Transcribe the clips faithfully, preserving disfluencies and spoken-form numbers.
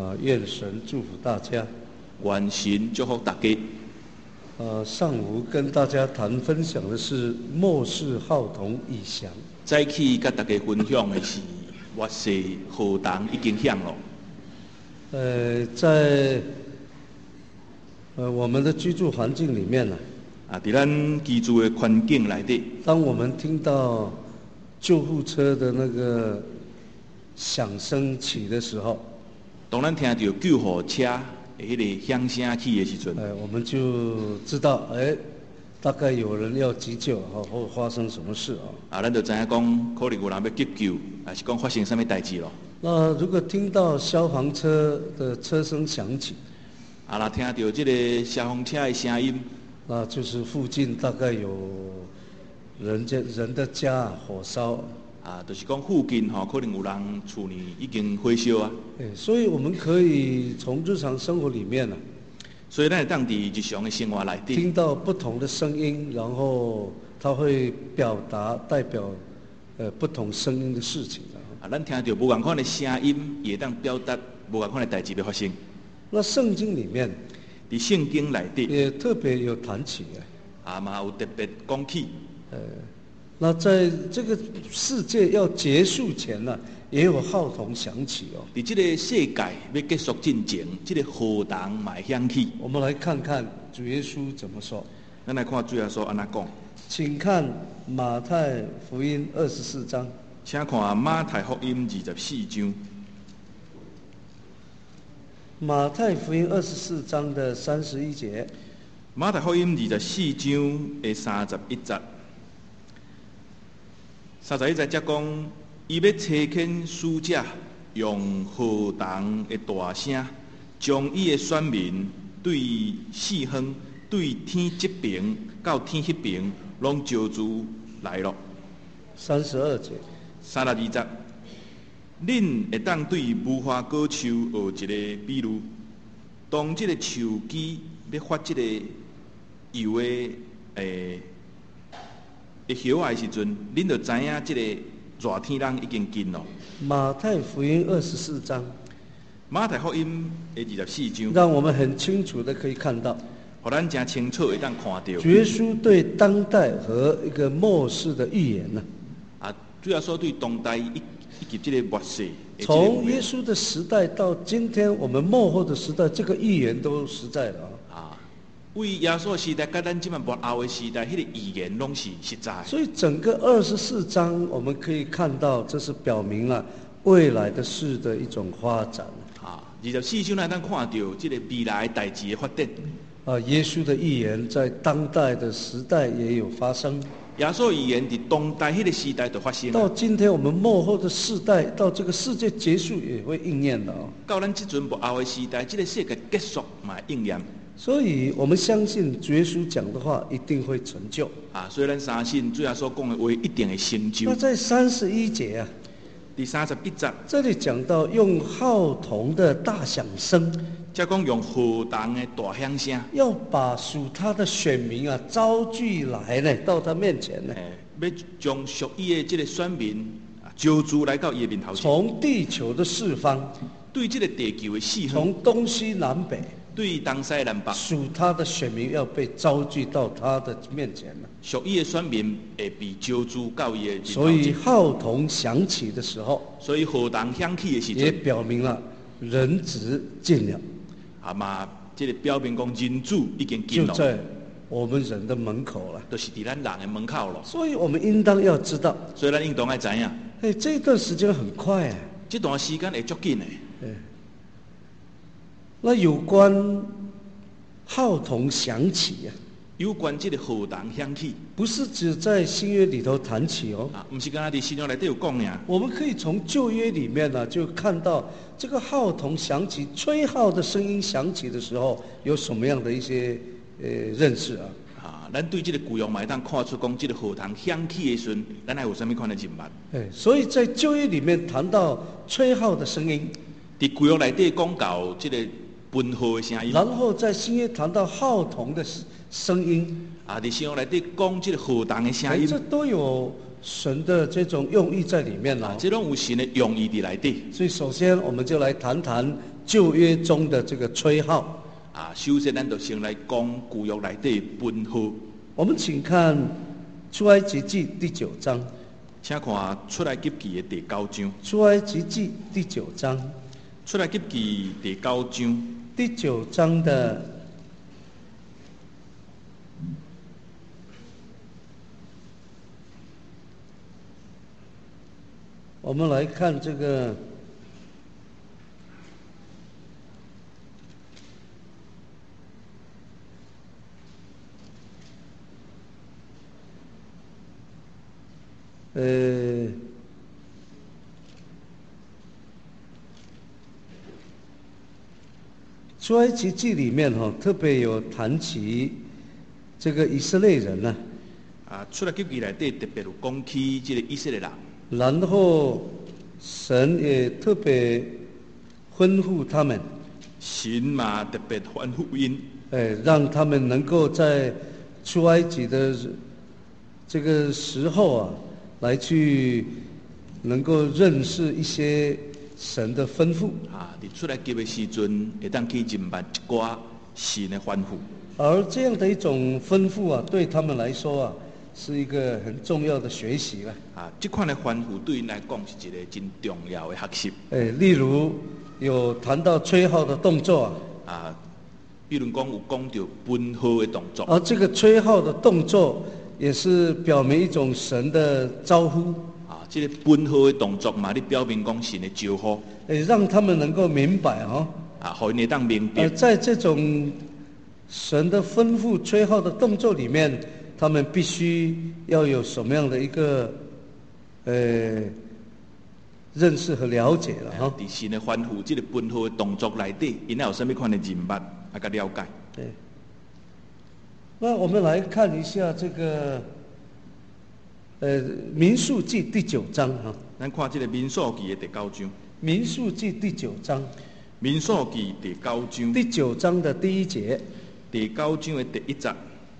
啊，愿神祝福大家。 愿神祝福大家。 呃，上午跟大家谈分享的是末世号筒已降。 早起跟大家分享的是末世号筒已经响了。 呃，在呃我们的居住环境里面呢， 啊，在咱居住的环境内底， 当我们听到救护车的那个响声起的时候， 当咱听到救护车的迄个响声起的时阵， 呃，我们就知道，哎，大概有人要急救哈，或发生什么事啊？ 啊，咱就知影讲，可能有人要急救，还是讲发生什么代志咯？ 那如果听到消防车的车声响起， 啊，若听到这个消防车的声音， 那就是附近大概有人家人的家火烧。 啊，就是讲附近吼、哦，可能有人厝里已经火烧啊。 对，所以我们可以从日常生活里面呢、啊， 所以咱会当伫日常的生活内底听到不同的声音，然后它会表达代表呃不同声音的事情啊。咱听到无同款的声音，也当表达无同款的代志要发生。 那圣经里面， 伫圣经内底也特别有谈起啊，嘛有特别讲起。 呃，那在这个世界要结束前呢、啊，也有号筒响起哦。 伫这个世界要结束之前，这个号筒嘛会响起。 我们来看看主耶稣怎么说。 咱来看主耶稣安怎讲。 请看马太福音二十四章。 请看马太福音二十四章。 马太福音二十四章的三十一节。 马太福音二十四章的三十一节。三十一节则讲，伊要差遣使者，用号筒的大声，将伊的选民对四方、对天这边到天迄边，拢招住来了。 三十二节。 三十二节，恁会当对无花果树学一个比喻，当这个树枝要发这个油的诶。一叶的时阵，恁就知影这个热天人已经近了。 马太福音二十四章， 马太福音的二十四章， 让我们很清楚的可以看到， 互咱真清楚会当看到。 主耶稣对当代和一个末世的预言呢、 啊，主要说对当代以以及这个末世， 从耶稣的时代到今天我们末后的时代，这个预言都实在了啊。为耶稣时代，甲咱即摆末后的时代，迄、那个预言拢是实在。 所以整个二十四章，我们可以看到，这是表明了未来的事的一种发展。 啊，二十四章咱咱看到这个未来代志的发展。 啊，耶稣的预言在当代的时代也有发生。 耶稣预言伫当代迄个时代就发生。 到今天我们末后的世代，到这个世界结束也会应验的哦。 到咱即阵末后的时代，这个世界结束嘛应验。 所以我们相信主耶稣讲的话一定会成就啊！所以咱相信主耶稣讲的话一定会成就。 那在三十一节啊， 第三十一节， 这里讲到用号筒的大响声， 即讲用号筒的大响声， 要把属他的选民啊招聚来呢，到他面前呢， 要将属伊的这个选民啊招聚来到伊的面头前。 从地球的四方， 对这个地球的四方， 从东西南北。 对东西南北， 属他的选民要被招聚到他的面前了。 属伊的选民会被招聚到伊的面前。 所以号筒响起的时候， 所以号筒响起的时候， 也表明了人子近了。 啊嘛，这个表明讲人子已经近了， 就在我们人的门口了， 就是伫咱人的门口了。 所以我们应当要知道， 所以咱应当要知影， 哎，这段时间很快哎， 这段时间会足紧的。 哎。那有关号筒响起啊， 有关这个号筒响起， 不是只在新约里头谈起哦， 啊，不是刚才伫新约内底有讲呀。 我们可以从旧约里面呢、啊，就看到这个号筒响起、吹号的声音响起的时候，有什么样的一些呃认识啊？ 啊，咱对这个旧约嘛，当看出讲这个号筒响起的时阵，咱还有什么款的认识？ 哎，所以在旧约里面谈到吹号的声音， 伫旧约内底讲到这个喷号的声音， 然后在新约谈到号筒的声音， 啊，伫新约内底讲这个号筒的声音， 这都有神的这种用意在里面了、 啊，这种有神的用意伫内底。 所以首先我们就来谈谈旧约中的这个吹号。 啊，首先咱就先来讲旧约内底分号。 我们请看出埃及记第九章。 请看出埃及记的第九章。 出埃及记第九章。 出埃及记第九章。 第九章的我们来看这个呃出埃及记里面哈、哦，特别有谈起这个以色列人呢、 啊。啊，出埃及记内底特别有讲起这个以色列人。 然后神也特别吩咐他们， 神嘛特别吩咐因， 哎，让他们能够在出埃及的这个时候啊，来去能够认识一些神的吩咐。 啊，伫出埃及的时阵，会当去认捌一寡神的吩咐。 而这样的一种吩咐啊，对他们来说啊，是一个很重要的学习了。 啊，这款的吩咐对因来讲是一个真重要的学习。 哎，例如有谈到吹号的动作啊。 啊，比如讲有讲到分号的动作。 而这个吹号的动作，也是表明一种神的招呼。 啊，这个分号的动作嘛，你表明讲神的招呼。 哎，让他们能够明白哦。 啊，互因会当明白。 而在这种神的吩咐吹号的动作里面，他们必须要有什么样的一个呃认识和了解了哈。 伫神的吩咐，这个分号的动作内底，因有什么款的认捌啊，甲了解。 对。那我们来看一下这个呃民数记第九章哈。 咱看这个民数记的第九章。 民数记第九章。 民数记第九章。 第九章的第一节。 第九章的第一节。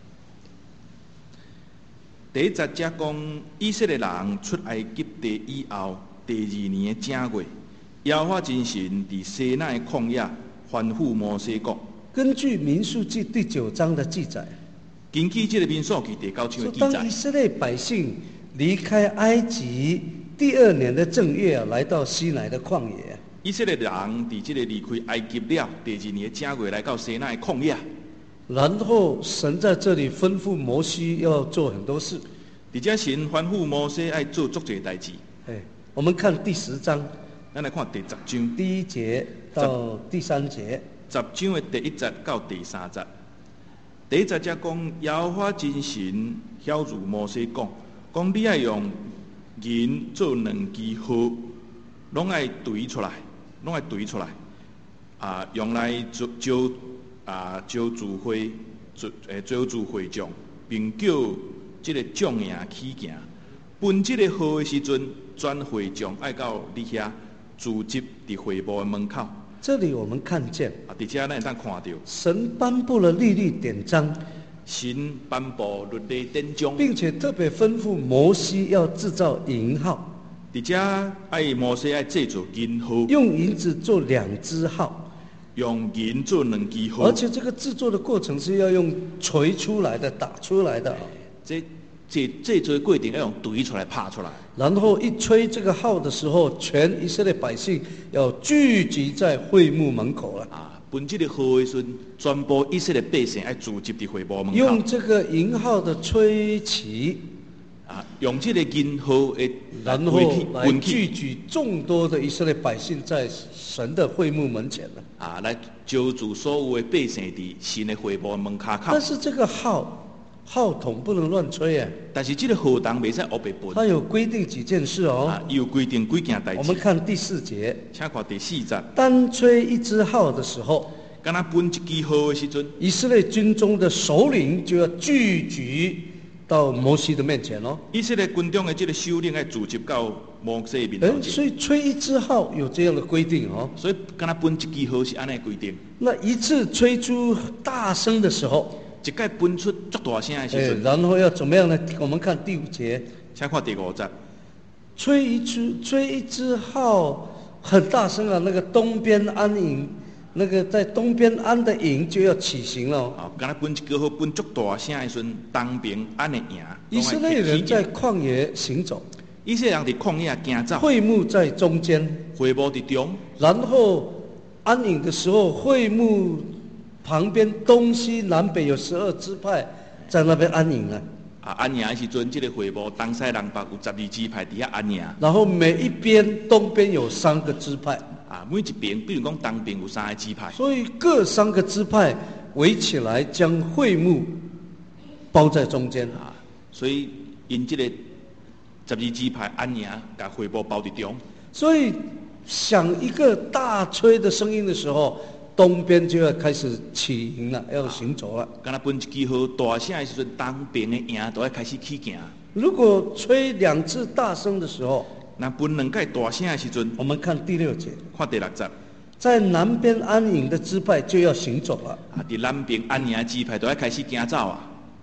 第一节则讲以色列人出埃及地以后第二年的正月，耶和华真神伫西奈的旷野吩咐摩西讲。 根据民数记第九章的记载， 根据这个民数记第九章的记载， 当以色列百姓离开埃及第二年的正月啊，来到西乃的旷野。 以色列人伫这个离开埃及了第二年的正月，来到西奈的旷野。 然后神在这里吩咐摩西要做很多事。 伫这神吩咐摩西爱做足侪代志。 哎，我们看第十章。 咱来看第十章第一节到第三节。 十章的第一节到第三节。第一节则讲耶和华真神晓諭摩西讲，讲你爱用银做两支号，拢爱对出来，拢爱对出来，啊，用来招招啊招聚会，招诶招聚会众，并叫这个众营起行。分这个号的时阵，全会众爱到你遐聚集伫会幕的门口。 这里我们看见啊，伫遮咱会当看到神颁布了律例典章， 神颁布律例典章， 并且特别吩咐摩西要制造银号。 伫遮爱摩西爱制作银号， 用银子做两支号， 用银做两支号， 而且这个制作的过程是要用锤出来的、打出来的。 这这制作的过程要用锤出来、拍出来。 然后一吹这个号的时候，全以色列百姓要聚集在会幕门口了。 啊，分这个号的时阵，全部以色列百姓爱聚集伫会幕门口。 用这个银号的吹起， 啊，用这个银号的， 然后来聚集众多的以色列百姓在神的会幕门前了。 啊，来招聚所有的百姓伫神的会幕门卡口。 但是这个号。号筒不能乱吹哎， 但是这个号筒袂使黑白分。 它有规定几件事哦。 啊，有规定几件代志。 我们看第四节， 请看第四节。 单吹一支号的时候， 敢若分一支号的时阵， 以色列军中的首领就要聚集到摩西的面前哦。 以色列军中的这个首领要聚集到摩西面前。 所以吹一支号有这样的规定哦。 所以敢若分一支号是安尼规定。 那一次吹出大声的时候。 一概分出足大声的时阵， 然后要怎么样呢？我们看第五节， 请看第五节。 吹一支吹一支号很大声啊，那个东边安营那个在东边安的营就要起行了哦。 啊，敢若本一句好本足大声的时阵，东边安的营。 以色列人在旷野行走， 以色列人伫旷野行走， 会幕在中间， 会幕伫中， 然后安营的时候，会幕旁边东西南北有十二支派在那边安营了。 啊，安营的时阵，这个会幕东西南北有十二支派伫遐安营。 然后每一边东边有三个支派。 啊，每一边，比如讲东边有三个支派， 所以各三个支派围起来，将会幕包在中间啊。所以因这个十二支派安营，把会幕包伫中。 所以响一个大吹的声音的时候，东边就要开始起营了，要行走了。 敢若本一支号大声的时阵，东边的营都要开始起行。 如果吹两次大声的时候， 那分两届大声的时阵， 我们看第六节， 看第六节， 在南边安营的支派就要行走了。 啊，伫南边安营的支派都要开始行走啊。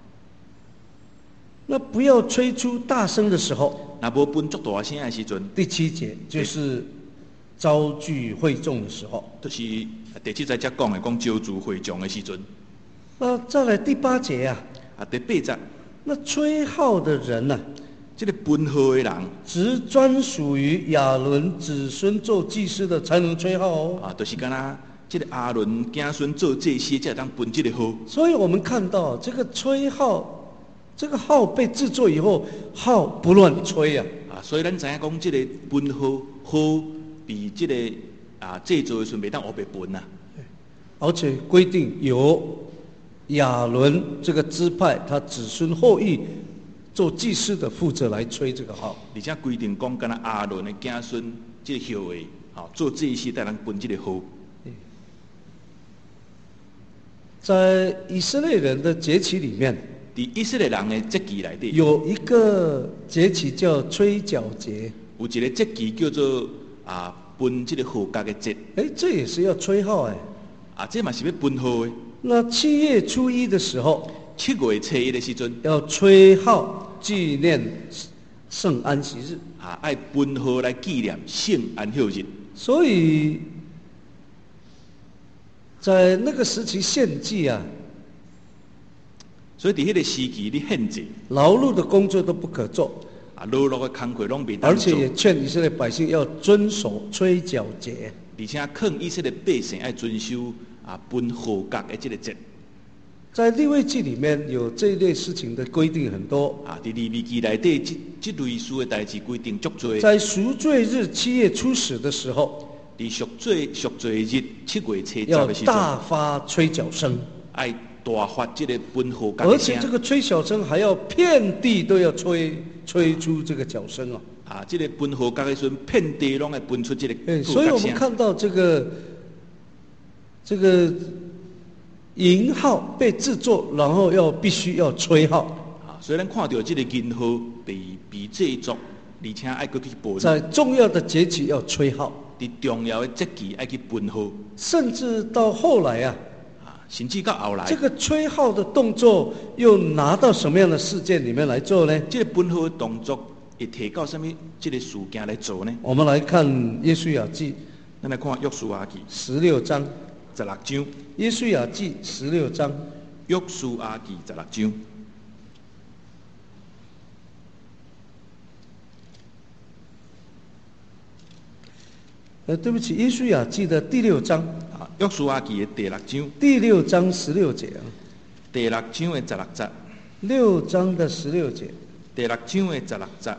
那不要吹出大声的时候， 那无分足大声的时阵， 第七节就是招聚会众的时候， 就是第七节才讲的，讲招聚会众的时阵。 那再来第八节啊， 啊，第八节， 那吹号的人呢、啊？ 这个分号的人， 只专属于亚伦子孙做祭司的才能吹号哦。 啊，就是敢若这个亚伦子孙做祭司，才当分这个号。 所以我们看到这个吹号，这个号被制作以后，号不乱吹啊。 啊，所以咱知影讲，这个分号号比这个啊制作的时阵袂当黑白分呐。 而且规定由亚伦这个支派他子孙后裔做祭司的负责来吹这个号， 而且规定讲，敢若亚伦的子孙这个号的，啊，做祭司带人分这个号。 在以色列人的节期里面， 伫以色列人的节期内底， 有一个节期叫吹角节， 有一个节期叫做啊分这个号角的节。 哎，这也是要吹号哎。 啊，这嘛是要分号的。 那七月初一的时候， 七月初一的时阵， 要吹号纪念圣安息日啊，爱分号来纪念圣安息日。 所以，在那个时期献祭啊， 所以伫迄个时期你献祭， 劳碌的工作都不可做， 啊，劳碌的工课拢袂当做。 而且也劝以色列百姓要遵守吹角节， 而且劝以色列百姓爱遵守啊分号角的这个节。 在利未记里面有这一类事情的规定很多啊，伫利未记内底这这类事的代志规定足多。 在赎罪日七月初始的时候， 伫赎罪赎罪日七月初十要的时阵， 大发吹角声， 爱大发这个分号角而的声。 且这个吹角声还要遍地都要吹吹出这个角声哦。 啊，这个分号角的时阵，遍地拢会分出这个哎，所以我们看到这个这个银号被制作，然后要必须要吹号。 啊，所以咱看到这个银号被被制作，而且爱去去分。 在重要的节期要吹号， 伫重要的节期爱去分号。 甚至到后来啊， 啊，甚至到后来， 这个吹号的动作又拿到什么样的事件里面来做呢？ 这个分号的动作会提到什么这个事件来做呢？ 我们来看约书亚记， 咱来看约书亚记十六章。 十六章， 约书亚记十六章， 约书亚记十六章。 呃，对不起，约书亚记的第六章。 啊，约书亚记的第六章。 第六章十六节啊。 第六章的十六节。 六章的十六节。 第六章的十六节。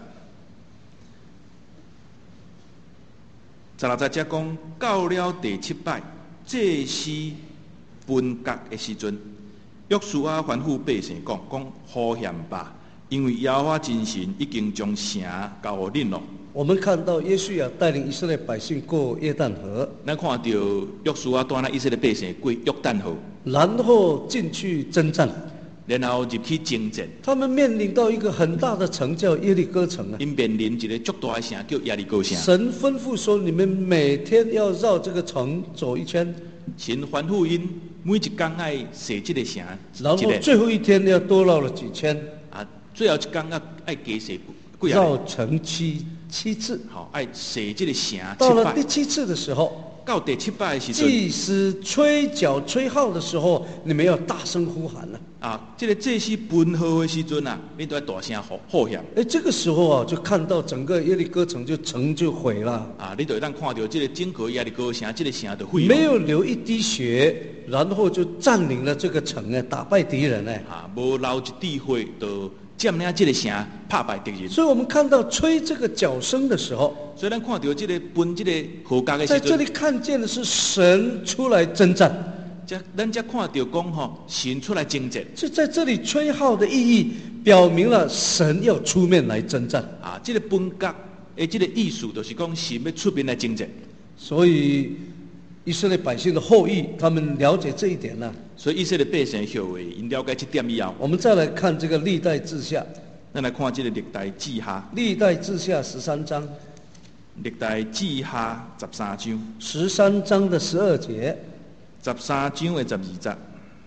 十六节则讲，到了第七摆。祭司分角的时阵，约书亚吩咐百姓讲：讲好险吧，因为耶和华真神已经将城交予恁了。 我们看到约书亚带领以色列百姓过约旦河， 咱看到约书亚带领以色列百姓过约旦河， 然后进去征战， 然后入去征战。 他们面临到一个很大的城叫耶利哥城啊。 因面临一个足大的城叫耶利哥城。 神吩咐说：你们每天要绕这个城走一圈。 神吩咐因每一天爱射这个城， 然后最后一天要多绕了几圈。 啊，最后一天要爱加射绕城七七次。 好，爱射这个城七摆。 到了第七次的时候， 到第七摆的时阵， 祭司吹角吹号的时候，你们要大声呼喊了。 啊，这个祭司分号的时阵啊，你都要大声呼呼喊。 哎，这个时候啊，就看到整个耶利哥城就城就毁了。 啊，你就会当看到这个整个耶利哥城，这个城就毁了。 没有流一滴血，然后就占领了这个城呢，打败敌人呢。 啊，无流一滴血，就占领这个城，打败敌人。 所以我们看到吹这个角声的时候， 所以咱看到这个分这个号角的时阵， 在这里看见的是神出来征战。 这咱才看到讲吼，神出来征战。 就在这里吹号的意义，表明了神要出面来征战。 啊，这个分角的这个意思，就是讲神要出面来征战。 所以以色列百姓的后裔，他们了解这一点呢。 所以以色列百姓后裔，因了解这点以后， 我们再来看这个历代志下。 咱来看这个历代志下。 历代志下十三章。 历代志下十三章。 十三章的十二节。 十三章的十二节。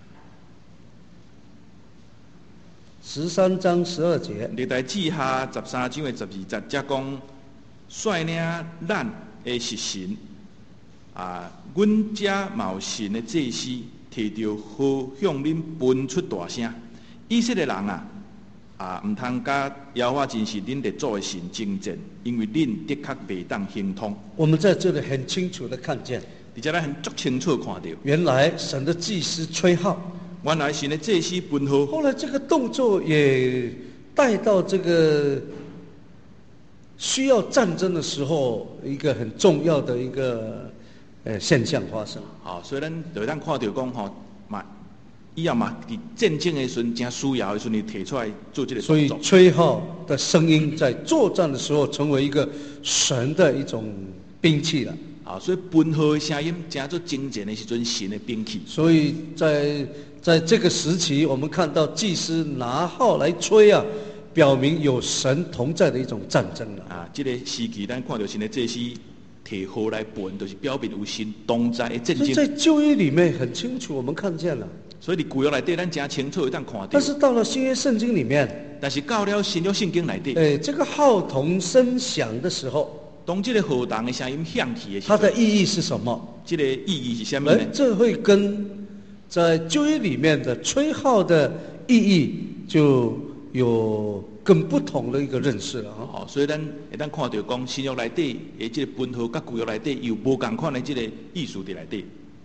十三章十二节。 历代志下十三章的十二节，则讲率领咱的是神啊，阮这嘛有神的祭司，摕着号向恁分出大声。以色列人啊，啊，唔通甲耶和华真是恁列祖的神争战，因为恁的确袂当行通。 我们在这里很清楚的看见。 而且咱很足清楚看到， 原来神的祭司吹号， 原来神的祭司分号。 后来这个动作也带到这个需要战争的时候，一个很重要的一个呃现象发生。 好，所以咱就咱看到讲吼，嘛，以后嘛，伫战争的时阵，真需要的时候，你提出来做这个动作。 所以吹号的声音在作战的时候，成为一个神的一种兵器了。 啊，所以分号的声音，真做征战的时阵，神的兵器。 所以在在这个时期，我们看到祭司拿号来吹啊，表明有神同在的一种战争了。 啊，这个时期，咱看到神的祭司提号来分，就是表明有神同在的战争。 在旧约里面很清楚，我们看见了。 所以，伫旧约内底，咱真清楚会当看到。 但是到了新约圣经里面， 但是到了新约圣经内底， 哎，这个号筒声响的时候。 当这个号筒的声音响起的时候，它的意义是什么？ 这个意义是什么呢？ 这会跟在旧约里面的吹号的意义就有更不同的一个认识了啊。 好，所以咱会当看到讲新约内底的这个分号，甲旧约内底有无共款的这个意思在内底。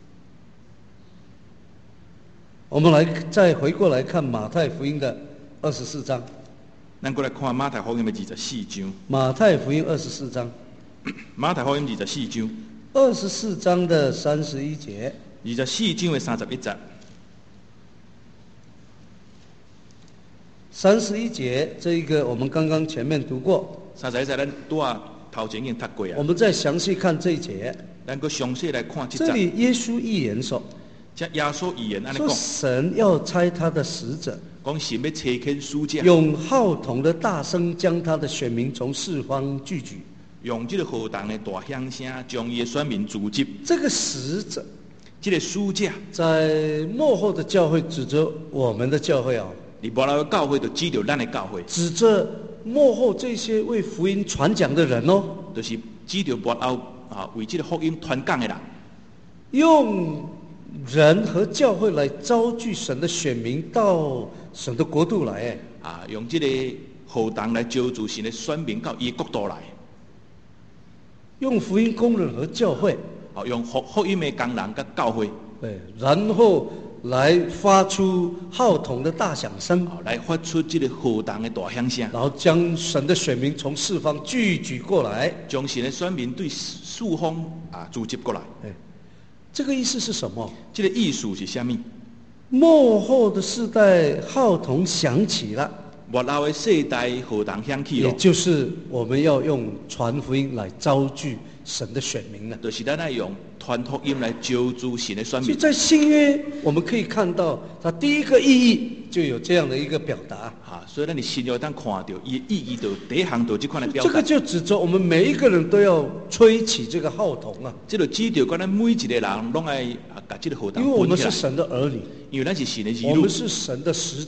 我们来再回过来看马太福音的二十四章。 咱过来看马太福音的二十四章。 马太福音二十四章。 马太福音二十四章， 二十四章的三十一节， 二十四章的三十一节， 三十一节这一个我们刚刚前面读过， 三十一节咱拄啊头前已经读过啊。 我们再详细看这一节， 咱个详细来看这节。 这里耶稣预言说， 这耶稣预言安尼讲， 讲， 神要差他的使者， 讲神要差遣使者， 用号筒的大声将他的选民从四方聚集。 用这个号筒的大响声，将伊的选民聚集。 这个使者， 这个使者， 在末后的教会指着我们的教会啊， 你末后的教会就指着咱的教会， 指着末后这些为福音传讲的人哦， 就是指着末后啊为这个福音传讲的人， 用人和教会来招聚神的选民到神的国度来，哎， 啊，用这个号筒来招聚神的选民到伊的国度来。 用福音工人和教会， 哦，用福福音的工人跟教会， 对，然后来发出号筒的大响声， 哦，来发出这个号筒的大响声， 然后将神的选民从四方聚集过来， 将神的选民对四方啊聚集过来。 哎，这个意思是什么？ 这个意思是什么？ 末后的世代号筒响起了。 末后的世代号筒响起了， 也就是我们要用传福音来招聚神的选民了。 就是咱要用传福音来招聚神的选民。 所以在新约，我们可以看到，它第一个意义就有这样的一个表达。 啊，所以咱你新约当看到，伊意义就第一项就这款来表达。 这个就指着我们每一个人都要吹起这个号筒啊。 这就指着咱每一个人拢爱啊，把这个号筒。 因为我们是神的儿女， 因为咱是神的儿女， 我们是神的使者。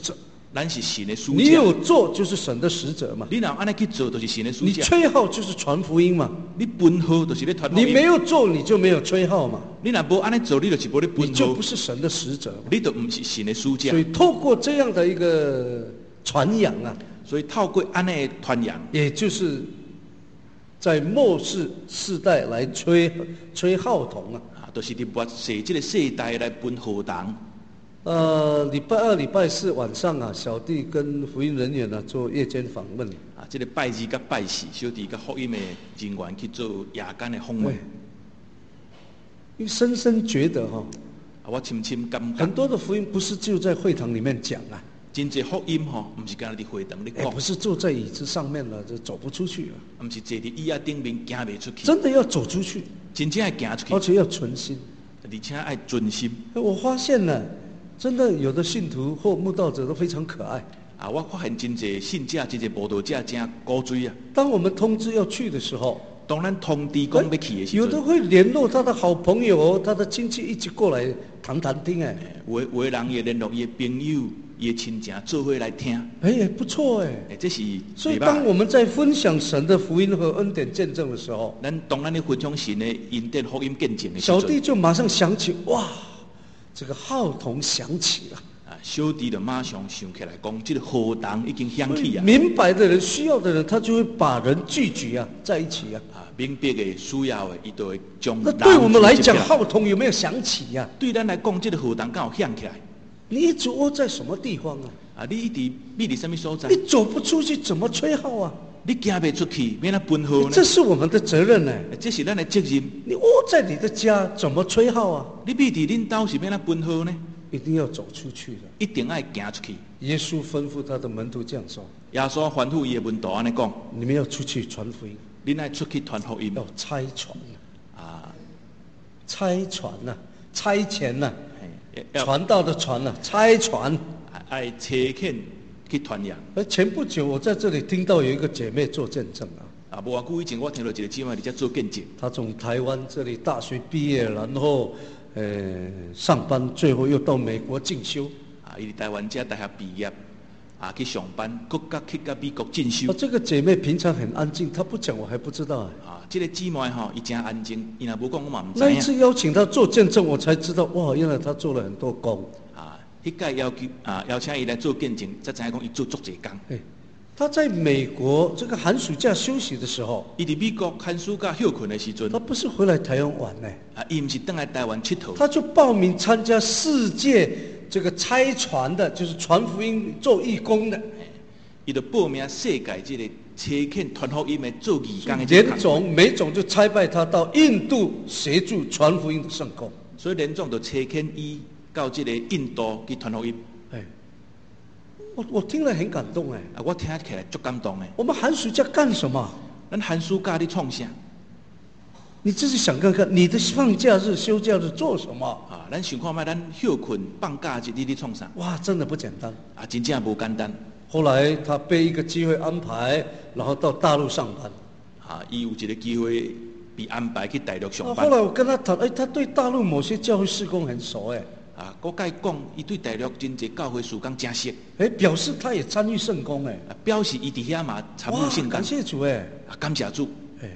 咱是神的使者。 你有做就是神的使者嘛。 你若安尼去做，就是神的使你者。 吹号就是传福音嘛。 你分号就是咧传福音。 你没有做，你就没有吹号嘛。 你若无安尼做，你就是无咧分号。 你就不是神的使者嘛。 你就不是神的使者。 所以透过这样的一个传扬啊， 所以透过安尼的传扬， 也就是在末世世代来吹吹号筒啊。 啊，都、就是伫末世这个世代来分号筒。 呃，礼拜二、礼拜四晚上啊，小弟跟福音人员呢、啊、做夜间访问。 啊，这个拜二甲拜四，小弟甲福音的人员去做夜间的访问。 因为深深觉得哈、哦， 啊，我深深感觉， 很多的福音不是就在会堂里面讲啊， 真侪福音吼，唔是干那伫会堂咧讲， 不是坐在椅子上面了就走不出去啊， 唔是坐伫椅仔顶面行袂出去， 真的要走出去， 真正要行出去， 而且要存心， 而且要存心。 我发现呢。真的，有的信徒或慕道者都非常可爱。 啊，我发现真侪信者、真侪慕道者真古锥啊。 当我们通知要去的时候， 当咱通知讲要去的时候， 有的会联络他的好朋友、他的亲戚一起过来谈谈听哎。 有的有的人也联络伊的朋友、伊的亲戚做伙来听。 哎，不错哎。 哎，这是。 所以，当我们在分享神的福音和恩典见证的时候， 咱当咱咧分享神的恩典福音见证的时候， 小弟就马上想起哇。这个号筒响起了啊！小弟就马上想起来讲，这个号筒已经响起啊！ 明白的人、需要的人，他就会把人聚集啊，在一起啊。 啊，明白的、需要的，伊都会将。 那对我们来讲，号筒有没有响起呀、啊？ 对咱来讲，这个号筒刚好响起来。 你一直窝在什么地方啊？ 啊，你一直秘伫什么所在？ 你走不出去，怎么吹号啊？ 你行不出去，免那分号呢？ 这是我们的责任呢、 欸。这是咱的责任。 你窝在你的家，怎么吹号啊？ 你秘伫恁兜是免那分号呢？ 一定要走出去的。 一定要行出去。 耶稣吩咐他的门徒这样说。 耶稣吩咐伊的门徒安尼讲： 你们要出去传福音。 恁爱出去传福音。 要差传啊， 差传呐、啊，差遣呐、 啊， 传道的传呐、啊，差传。 爱差遣。去传扬。 而前不久，我在这里听到有一个姐妹做见证啊。 啊，无偌久以前，我听到一个姐妹伫遮做见证。 她从台湾这里大学毕业，然后呃上班，最后又到美国进修。 啊，伊伫台湾遮大学毕业，啊去上班，国家去到美国进修。 啊，这个姐妹平常很安静，她不讲我还不知道啊。 啊，这个姊妹吼，伊真安静，伊若无讲我嘛唔知。 那一次邀请她做见证，我才知道哇，原来她做了很多工。 啊。迄届要求啊，邀请伊来做见证，才知影讲伊做足侪工。 哎，他在美国这个寒暑假休息的时候， 伊伫美国寒暑假休困的时阵， 他不是回来台湾玩呢， 啊，伊毋是倒来台湾佚佗， 他就报名参加世界这个差传的，就是传福音做义工的。 伊就报名世界这个差遣传福音的做义工的。 连总每总就差派他到印度协助传福音的圣工， 所以连总就差遣伊。到这个印度去传福音， 哎，我我听了很感动哎， 啊，我听起来足感动的。 我们寒暑假干什么？ 咱寒暑假咧创啥？ 你自己想看看，你的放假日、休假日做什么？ 啊，咱想看卖，咱休困放假日你咧创啥？ 哇，真的不简单啊，真正无简单。 后来他被一个机会安排，然后到大陆上班。 啊，伊有一个机会被安排去大陆上班。 后来我跟他谈，哎，他对大陆某些教会事工很熟哎。 啊，我甲伊讲，伊对大陆真侪教会事工真熟。 哎，表示他也参与圣工哎。 啊，表示伊伫遐嘛参与圣工。 感谢主哎。 啊，感谢主。 哎。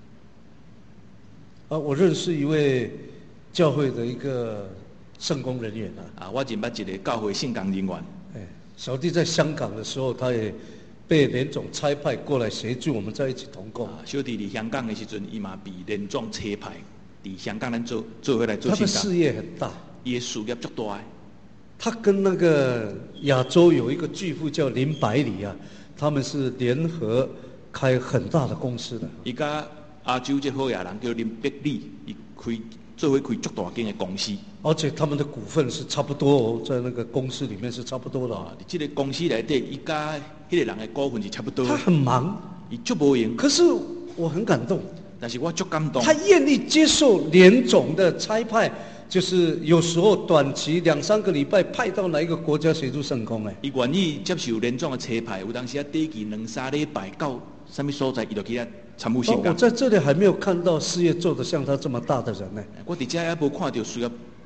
啊，我认识一位教会的一个圣工人员啊。 啊，我认捌一个教会圣工人员。 哎，小弟在香港的时候，他也被连总差派过来协助我们在一起同工。 啊，小弟伫香港的时阵，伊嘛被连总差派伫香港咱做做回来做圣工。 他的事业很大。 伊的事业足大的， 他跟那个亚洲有一个巨富叫林百里啊，他们是联合开很大的公司的。 伊甲亚洲这好野人叫林百里，伊开做伙开足大间的公司， 而且他们的股份是差不多哦，在那个公司里面是差不多的。 啊，这个公司内底，伊甲迄个人的股份是差不多。 他很忙， 伊足无闲。 可是我很感动， 但是我足感动。 他愿意接受联总的差派。就是有时候短期两三个礼拜派到哪一个国家协助圣工哎， 伊愿意接受连总的车派，有当时啊短期两三礼拜到什么所在，伊就去遐参与圣工。 我在这里还没有看到事业做得像他这么大的人呢。 我伫遮还无看到事业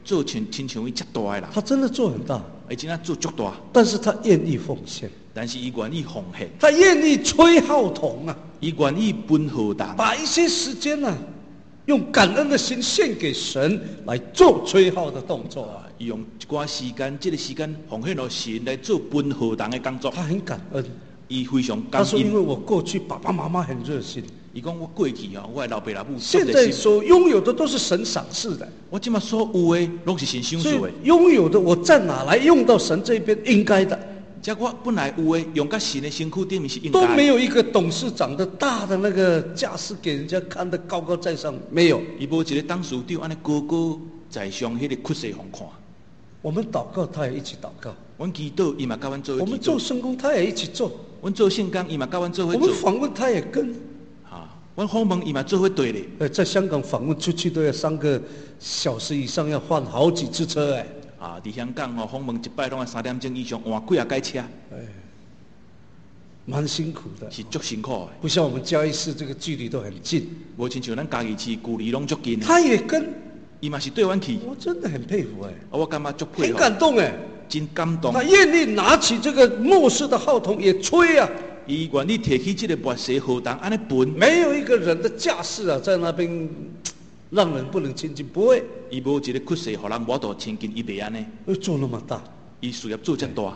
做亲亲像伊遮大诶人， 他真的做很大， 而且做足大， 但是他愿意奉献， 但是伊愿意奉献， 他愿意吹号筒啊， 伊愿意分荷当， 把一些时间呢、啊，用感恩的心献给神，来做吹号的动作啊。 伊用一寡时间，这个时间奉献给神来做分荷当的工作。 他很感恩， 伊非常感他说：“因恩。 为我过去爸爸妈妈很热心， 伊讲我过去哦，我的老爸老母现在所拥有的都是神赏赐的， 我今麦所有的拢是神赏所以赐的。 拥有的我在哪来用到神这边应该的， 这我本来有的用到神的身躯顶面是应该的。 都没有一个董事长的大的那个架势给人家看得高高在上，没有。 伊无一个董事长安尼高高在上，迄个屈势互看。 我们祷告，他也一起祷告； 阮祈祷，伊嘛甲阮做伙祈我们做祷。 圣工，他也一起做； 阮做圣工，伊嘛甲阮做伙我们做。 访问，他也跟。 啊，阮访问伊嘛做伙对咧。 呃，在香港访问出去都要三个小时以上，要换好几次车哎。 啊，伫香港吼访问一摆拢要三点钟以上，换几啊架车， 哎，蛮辛苦的， 是足辛苦的。 不像我们嘉义市这个距离都很近。 无亲像咱家己市距离拢足近的。 他也跟， 伊嘛是对阮去， 我真的很佩服哎， 啊，我感觉足配很合， 感动哎。 真感动。 他愿意拿起这个末世的号筒也吹啊， 伊愿意摕起这个末世号筒安尼分， 没有一个人的架势啊，在那边让人不能亲近，不会。 伊无一个屈势，互人无度亲近，伊袂安尼。 会做那么大， 伊事业做遮大，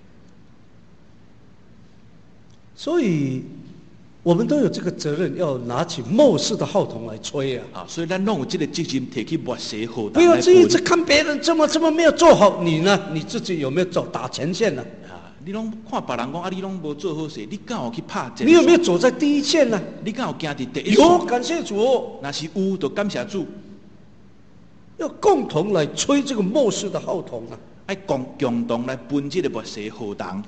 所以我们都有这个责任，要拿起末世的号筒来吹啊。 啊，所以咱拢有这个责任，摕起末世号筒不要来只一直分。 看别人这么这么没有做好，你呢？你自己有没有走打前线呢、 啊，你拢看别人讲啊，你拢无做好事，你敢有去拍前线？ 你有没有走在第一线呢？ 你敢有行伫第一有， 线？ 感谢主， 若是有，就感谢主， 要共同来吹这个末世的号筒啊！ 爱共共同来分这个末世号筒。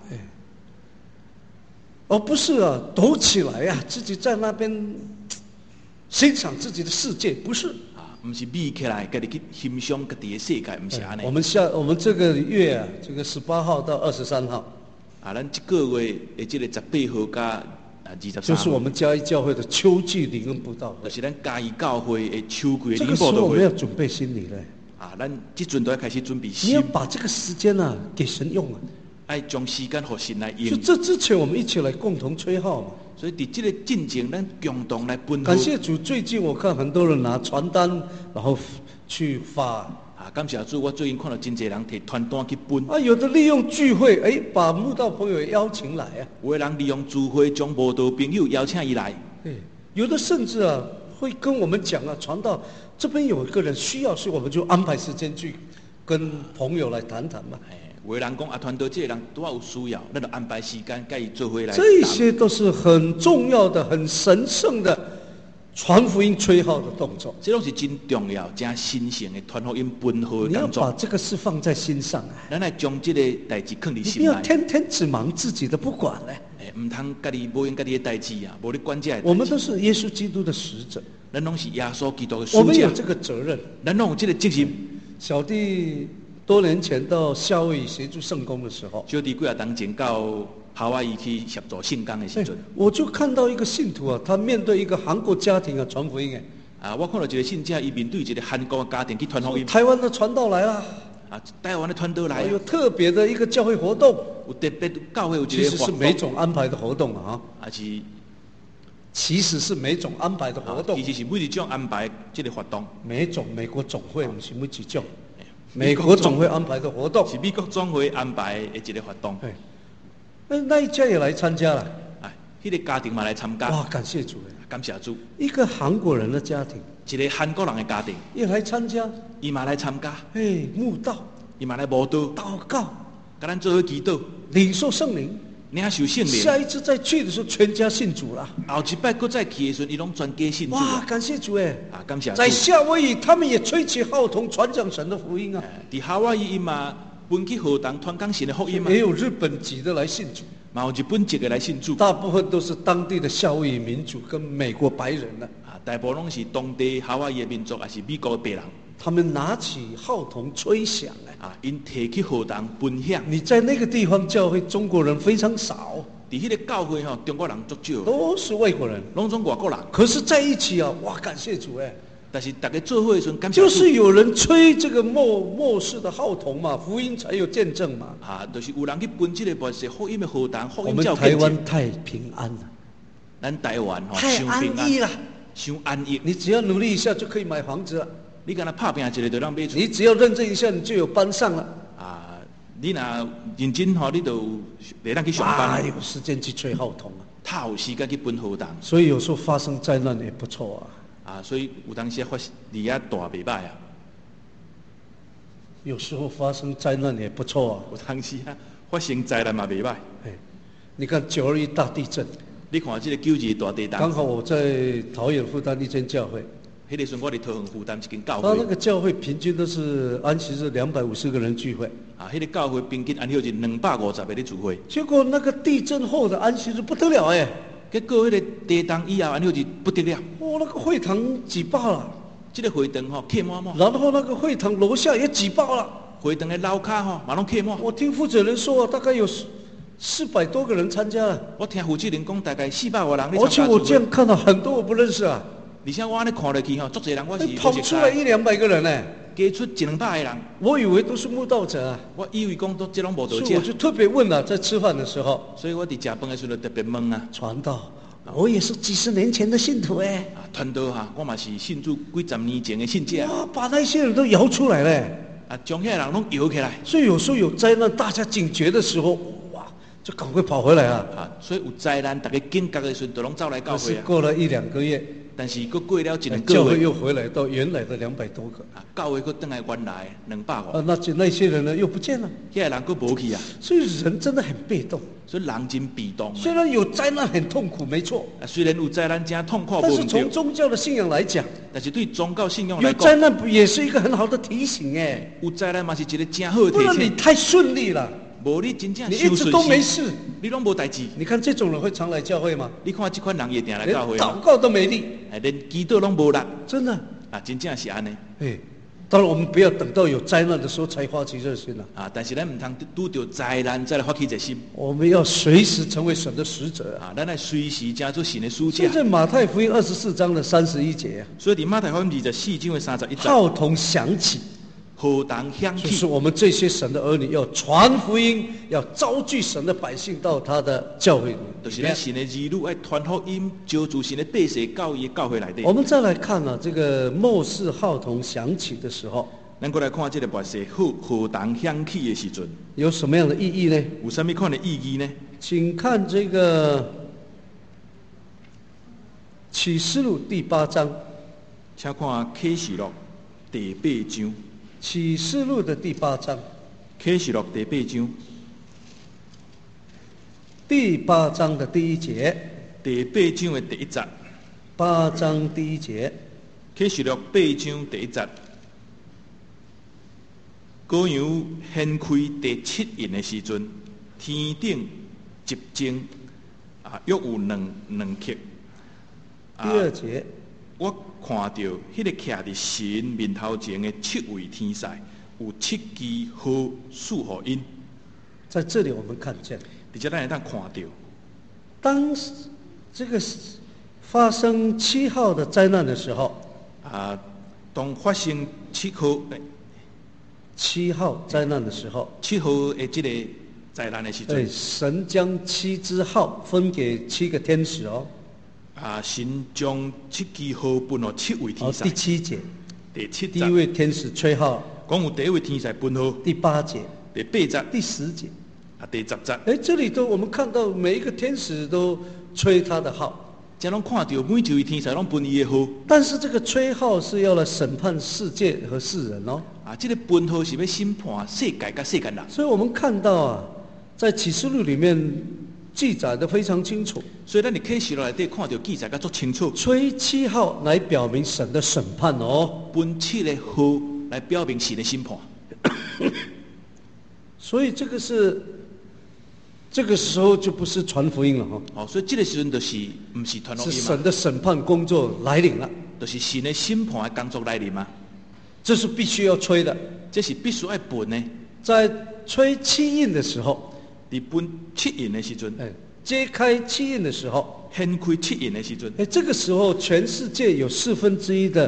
而不是啊，抖起来啊，自己在那边欣赏自己的世界，不是。 啊，毋是美起来，家己去欣赏家己的世界，毋是安尼。 我们下我们这个月啊，这个十八号到二十三号， 啊，咱这个月的这个十八号加啊二十三号， 就是我们嘉义教会的秋季灵恩布道会就。是咱嘉义教会的秋季的这灵报道个时候我们要会。 准备心理嘞， 啊，咱即阵都要开始准备你要心， 把这个时间啊给神用啊。 爱将时间互神来就用。 这之前，我们一起来共同吹号嘛。 所以伫这个进前，咱共同来分感谢主，最近我看很多人拿传单，然后去发啊，感谢主，我最近看到真侪人摕传单去分， 啊，有的利用聚会，哎，把慕道朋友也邀请来啊。 有的人利用聚会将无道朋友邀请伊来， 对，有的甚至啊会跟我们讲啊，传道这边有一个人需要，所以我们就安排时间去跟朋友来谈谈嘛。 哎，有的人讲啊，传道这个人拄啊有需要，咱就安排时间甲伊做伙来谈。 这些都是很重要的、很神圣的传福音吹号的动作。 这拢是真重要、真神圣的传福音分合你要把的工作。 这个事放在心上啊， 咱来将这个代志放伫你不要心内， 天天只忙自己的不管嘞。 哎，毋通家己无用家己的代志啊，无咧管这个我们都代志。 是耶稣基督的使者， 咱拢是耶稣基督的使者， 我们有这个责任。 咱拢有这个责任。 小弟多年前到夏威夷协助圣工的时候， 小弟几啊当前到夏威夷去协助圣工的时哎阵， 我就看到一个信徒啊，他面对一个韩国家庭啊传福音哎， 啊，我看到一个信者，伊面对一个韩国的家庭去传福音， 台湾的传道来啊， 啊，台湾的传道来还有啊， 特别的一个教会活动， 有特别教会有其实是一个活动， 每种安排的活动啊， 啊是其实是每种安排的活动啊，其实是每一种安排这个活动， 每种美国总会不是每几种，美国总会安排的活动， 是美国总会安排的一个活动， 哎，那那一家也来参加了， 哎，迄个家庭嘛来参加， 哇，感谢主哎， 感谢主， 一个韩国人的家庭一个韩国人的家庭， 也来参加， 伊嘛来参加， 哎，慕道、 伊嘛来慕道， 祷告、 甲咱做伙祈祷， 领受圣灵。 领受圣灵， 下一次再去的时候，全家信主了。 后一摆搁再去的时候，伊拢全家信主哇， 啊， 感谢主哎！ 啊，感谢主。 在夏威夷，他们也吹起号筒，传讲神的福音啊。 伫夏威夷伊嘛分去学堂传讲神的福音嘛也，有日本籍的来信主， 嘛有日本籍的来信主， 大部分都是当地的夏威夷民族跟美国白人呢、 啊，大部分拢是当地夏威夷的民族，也是美国的白人， 他们拿起号筒吹响哎。 啊，因摕去学堂分享。 你在那个地方教会，中国人非常少， 伫迄个教会吼，中国人足少， 都是外国人。 拢种外国人。 可是在一起啊，哇，感谢主哎！ 但是大家做伙的时候，感谢就是有人吹这个末末世的号筒嘛，福音才有见证嘛。 啊，就是有人去分这个末世福音的号筒，福我们音才有见证。 台湾太平安了， 咱台湾吼， 太伤平安逸了。 伤安逸。 你只要努力一下就可以买房子了， 你敢若拍拼一个，就让买厝。 你只要认真一下，你就有班上了。 啊，你若认真吼，你就会当去上班。 哪有时间去吹号筒啊？ 他有时间去分号筒。 所以有时候发生灾难也不错啊。 啊，所以有当时发离啊大袂歹啊。 有时候发生灾难也不错啊。 有当时啊发生灾难嘛袂歹。 哎，你看九二一大地震， 你看这个九二大地震。 刚好我在桃园负担一间教会。 迄个时阵我伫桃园负担一间教他会。 那个教会平均都是安息日两百五十个人聚会。 啊，迄、那个教会平均安息日两百五十个咧聚会。 结果那个地震后的安息日不得了哎。 结果迄个地震以后安息日不得了。 哦，那个会堂挤爆了。 这个会堂吼客满满。 然后那个会堂楼下也挤爆了。 会堂的楼骹吼嘛拢客满。 我听负责人说，大概有四百多个人参加了。 我听负责人讲，大概四百多人咧而且参加聚会。 我这样看到很多我不认识啊。 而且我安尼看落去吼，足侪人我是跑出来一两百个人呢， 加出一两百个人。 我以为都是慕道者啊。 我以为讲都这拢无道者。 所以我就特别问了，在吃饭的时候。 所以我伫食饭的时候特别问啊。 传道，我也是几十年前的信徒哎。 啊，传道哈，我嘛是信主几十年前的信者。 哇，把那些人都摇出来了。 啊，将遐人拢摇起来。 所以有时候有灾难，大家警觉的时候，哇，就赶快跑回来啊。 啊，所以有灾难，大家警觉的时候，都拢走来教会啊。 过了一两个月。 但是佫过了一两个月， 教会又回来到原来的两百多个。 啊，教会佫倒来原来两百个。 啊，那那些人呢又不见了。 遐人佫无去啊。 所以人真的很被动。 所以人真被动。 虽然有灾难很痛苦，没错。 啊，虽然有灾难真痛苦， 但是从宗教的信仰来讲， 但是对宗教信仰来讲， 有灾难不也是一个很好的提醒哎。 有灾难嘛是一个真好的提醒。 不然你太顺利了。 无你真正你一直都没事， 你拢无代志。 你看这种人会常来教会吗？ 你看这款人也定来教会， 连祷告都没力， 哎，连祈祷拢无力， 真的啊，真正是安尼。 哎，当然我们不要等到有灾难的时候才发起热心了啊，但是咱唔通拄到灾难再来发起热心。 我们要随时成为神的使者啊，咱来随时加做神的使者。 现在马太福音二十四章的三十一节啊， 所以伫马太福音二十四章的三十一节， 号筒响起。 号筒响起， 就是我们这些神的儿女要传福音，要招聚神的百姓到他的教会里。 就是咱神的儿女爱传福音，招聚神的百姓到伊的教会内底。 我们再来看啊，这个末世号筒响起的时候， 咱过来看这个末世号号筒响起的时阵， 有什么样的意义呢？ 有什么款的意义呢？ 请看这个启示录第八章， 请看启示录第八章。 启示录的第八章， 启示录第八章， 第八章的第一节， 第八章的第一节， 八章第一节， 启示录八章第一节，羔羊掀开第七印的时阵，天顶一睛啊，约有两两刻。 第二节。 我看到迄个徛伫神面头前的七位天使，有七支号赐予因。 在这里我们看见， 而且咱会当看到， 当这个发生七号的灾难的时候， 啊，当发生七号七号灾难的时候， 七号的这个灾难的时阵， 对，神将七支号分给七个天使哦。 啊！神将七支号分予七位天使。 第七节， 第七节， 第一位天使吹号， 讲有第一位天使分号。 第八节， 第八节， 第十节， 啊，第十节。 哎，这里都我们看到每一个天使都吹他的号， 这拢看到每一位天使拢分伊的号。 但是这个吹号是要来审判世界和世人哦。 啊，这个分号是要审判世界甲世间人。 所以我们看到啊，在启示录里面记载的非常清楚， 所以咱伫启示录内底看到记载甲足清楚。 吹七号来表明神的审判哦， 分七个号来表明神的审判。 所以这个是这个时候就不是传福音了哈。 哦，所以这个时阵就是不是传福音嘛， 是神的审判工作来临了， 就是神的审判的工作来临嘛。 这是必须要吹的， 这是必须要分的。 在吹七印的时候。 伫分七印的时阵， 哎，揭开七印的时候， 掀开七印的时阵， 哎，这个时候全世界有四分之一的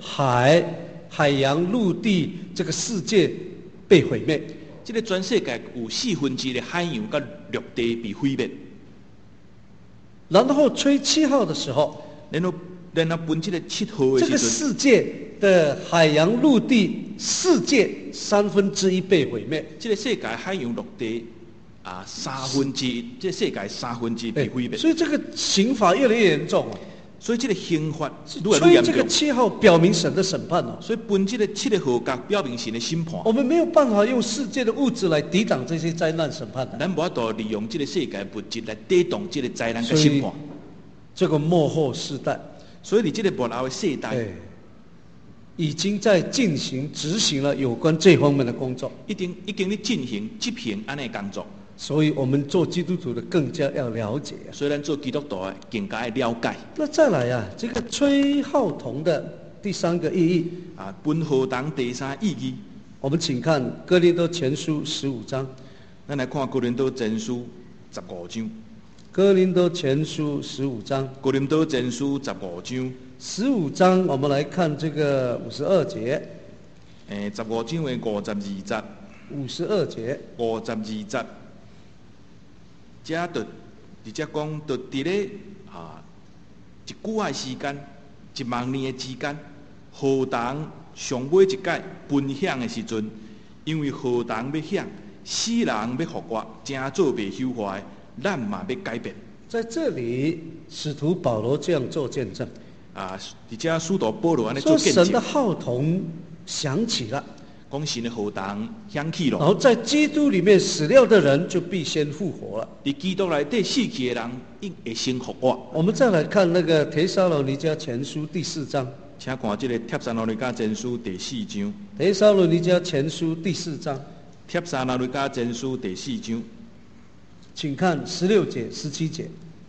海、海洋、陆地这个世界被毁灭。 这个全世界有四分之一的海洋跟陆地被毁灭。 然后吹七号的时候， 然后然后分这个七号的这个时阵， 世界的海洋、陆地世界三分之一被毁灭。 这个世界海洋、陆地啊三分之一，这个世界三分之一被毁灭。 所以这个刑罚越来越严重啊！ 所以这个刑罚越来越吹这个严重。 七号表明神的审判哦。 所以分这个七个号角表明神的审判。 我们没有办法用世界的物质来抵挡这些灾难审判的。 咱无法度利用这个世界物质来抵挡这个灾难跟审判。 这个末后世代， 所以你这个末后的世代， 已经在进行执行了有关这方面的工作。 已经已经在进行执行安尼工作。 所以我们做基督徒的更加要了解、啊。 所以咱做基督徒的更加要了解。 那再来啊，这个吹号筒的第三个意义啊，分号筒第三意义， 我们请看哥林多前书十五章。 咱来看哥林多前书十五章。 哥林多前书十五章。 哥林多前书十五章。 十五章，我们来看这个五十二节。 诶，十五章的五十二节。 五十二节。 五十二节。这就，而且讲，就伫咧啊，一句仔时间，一万年的之间，号筒上尾一届分享的时阵，因为号筒要响，死人要复活，正做未朽坏，咱嘛要改变。 在这里，使徒保罗这样做见证。 啊，而且使徒保罗安尼做见证。 说神的号筒响起了。 讲神的号筒响起了， 然后在基督里面死了的人就必先复活了。 在基督内底死去的人，应会先复活。 我们再来看那个帖撒罗尼迦前书第四章。 请看这个帖撒罗尼迦前书第四章。 帖撒罗尼迦前书第四章。 帖撒罗尼迦前书第四章， 请看十六节、十七节。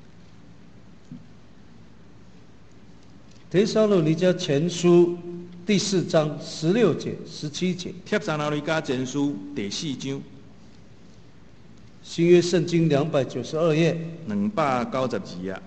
帖撒罗尼迦前书第四章十六节、十七节。 帖撒罗尼迦前书第四章， 新约圣经两百九十二页， 两百九十二页。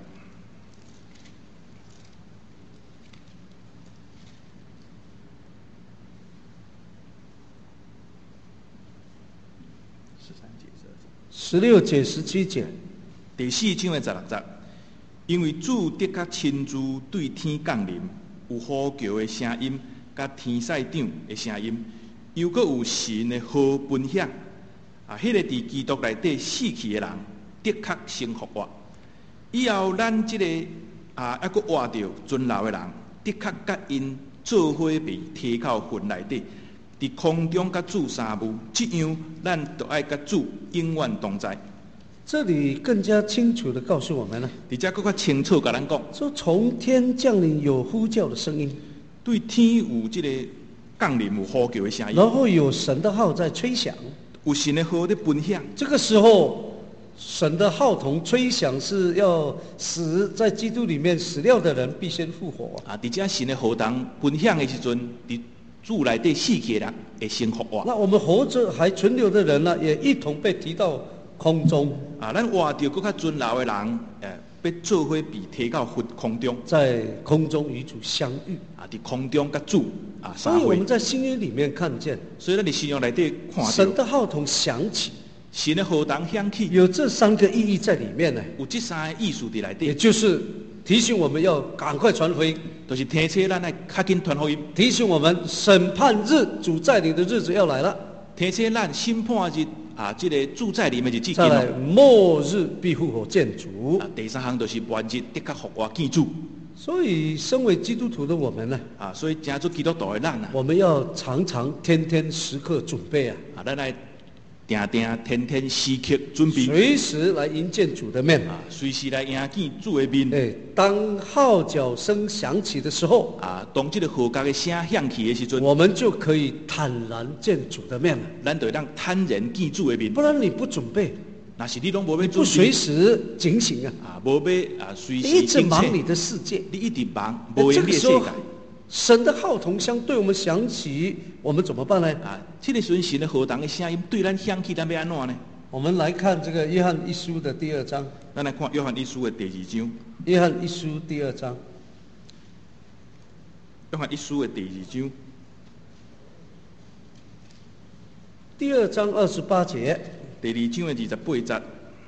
十六节、十七节。 第四章的十六节，因为主的确亲自对天降临。有呼叫的声音，甲天使长的声音，又搁有神的号分享。啊，迄、那个伫基督内底死去的人，的确先复活。以后咱即、这个啊，还搁活着存留的人，的确甲因做伙被提到云内底，伫空中甲主相遇。这样，咱就爱甲主永远同在。 这里更加清楚地告诉我们了， 而且更加清楚甲咱讲， 说从天降临有呼叫的声音， 对天有这个降临有呼叫的声音， 然后有神的号在吹响， 有神的号在分享。 这个时候，神的号筒吹响是要死在基督里面死掉的人必先复活啊！而且神的号筒分享的时阵，伫主内底死去的人会先复活。 那我们活着还存留的人呢，也一同被提到空中啊，咱活着搁较存留的人，诶，被做伙被提到空中， 在空中与主相遇啊，伫空中甲主啊相会。 所以我们在新约里面看见， 所以咱伫新约内底看到神的号筒响起， 神的号筒响起， 有这三个意义在里面呢。 有这三个意思伫内底， 也就是提醒我们要赶快传福音， 就是提醒咱来较紧传福音， 提醒我们审判日主再临的日子要来了， 提醒咱审判日。啊，这个主在里面就至近了。末日必复活见主。 啊，第三项就是末日的确复活见主。 所以，身为基督徒的我们呢， 啊，所以成做基督徒的咱啊， 我们要常常、天天、时刻准备啊。 啊，咱来定定、天天、时刻准备， 随时来迎见主的面啊，随时来迎见主的面。 哎，当号角声响起的时候， 啊，当这个号角的声响起的时阵， 我们就可以坦然见主的面了。 咱就让坦然见主的面。 不然你不准备， 那是你拢无要准备， 不随时警醒啊！ 啊，无要啊，随时你一直忙你的世界， 你一直忙，无用你的世界。 神的号筒相对我们响起，我们怎么办呢？ 啊，这个时阵神的号筒的声音对咱响起，咱要安怎呢？ 我们来看这个约翰一书的第二章。 咱来看约翰一书的第二章。 约翰一书第二章。 约翰一书的第二章， 第二章二十八节， 第二章的二十八节，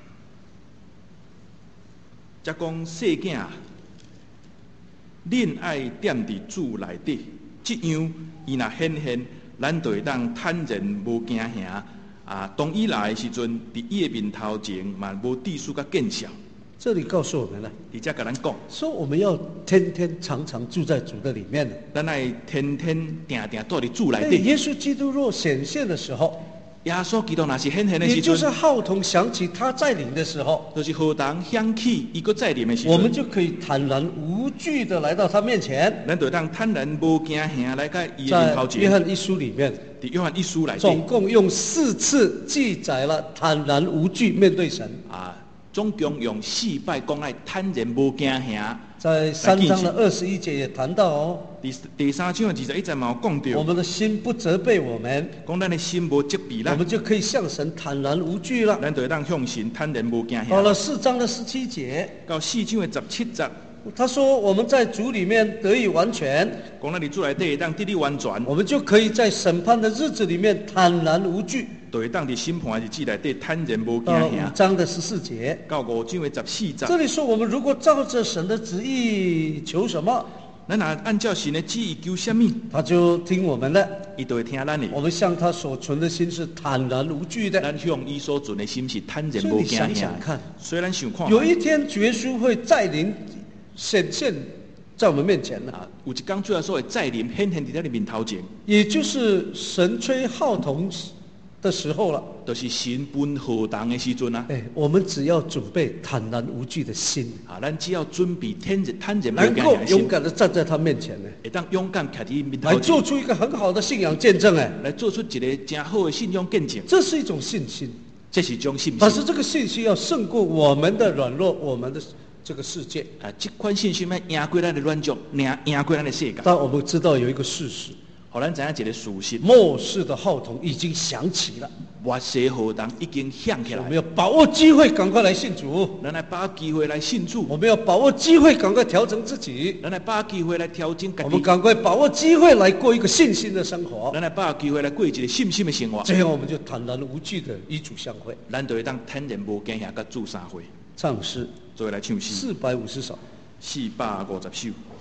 则讲细囝啊，恁爱踮伫主内底，这样伊若显现，咱就会当坦然无惊吓。啊，当伊来的时阵，伫伊的面头前嘛无秩序甲见效。 这里告诉我们了， 伫遮甲咱讲， 说我们要天天常常住在主的里面的。 咱爱天天定定住伫主内哎底。 耶稣基督若显现的时候， 耶稣基督若是显现的时也就是阵， 号筒响起他在临的时候， 就是何当响起伊个在临的时阵， 我们就可以坦然无惧的来到他面前。 咱就当坦然无惊吓来甲伊的面在头前。 约翰一书里面， 伫约翰一书内总底共用四次记载了坦然无惧面对神。 啊，总共用四摆讲爱坦然无惊吓。 在三章的二十一节也谈到哦， 第第三章的二十一节嘛有讲我到， 们的心不责备我们， 讲咱的心无责备啦， 我们就可以向神坦然无惧了。 咱就会当向神坦然无惊到吓。 了四章的十七节， 到四章的十七节， 他说我们在主里面得以完全， 讲咱伫主内底会当得你完全， 我们就可以在审判的日子里面坦然无惧。 就会当伫审判的日子内底坦然无惊到了五吓。 章的十四节， 到五章的十四节， 这里说我们如果照着神的旨意求什么， 咱若按照神的旨意求什么， 他就听我们的。 伊就会听咱的。 我们向他所存的心是坦然无惧的。 咱向伊所存的心是坦然所以你无惊吓想想。看， 所以咱想看， 有一天耶稣会再临显现在我们面前了， 啊，有一天最后所谓再临显现伫咱的面头前， 也就是神吹号筒的时候了。 就是神分何当的时阵啊。 哎，我们只要准备坦然无惧的心， 啊，咱只要准备坦然坦然无能够勇惊吓的心， 敢的站在他面前呢， 会当勇敢徛伫伊面来头前， 做出一个很好的信仰见证。哎， 来做出一个真好的信仰见证， 这是一种信心， 这是一种信心。 但是这个信心要胜过我们的软弱，我们的这个世界。 啊，这款信心要赢过咱的软弱，赢赢过咱的世界。 但我们知道有一个事实， 互咱知影一个事实， 末世的号筒已经响起了， 末世何当已经响起来我们。要把握机会，赶快来信主。 咱来把握机会来信主， 我们要把握机会，赶快调整自己。 咱来把握机会来调整家我们己， 赶快把握机会，来过一个信心的生活。 咱来把握机会来过一个信心的生活， 这样我们就坦然无惧的与主相会。 咱就会当坦然无惊吓，甲主相会。 唱诗做伙来唱诗， 四百五十首。 四百五十首。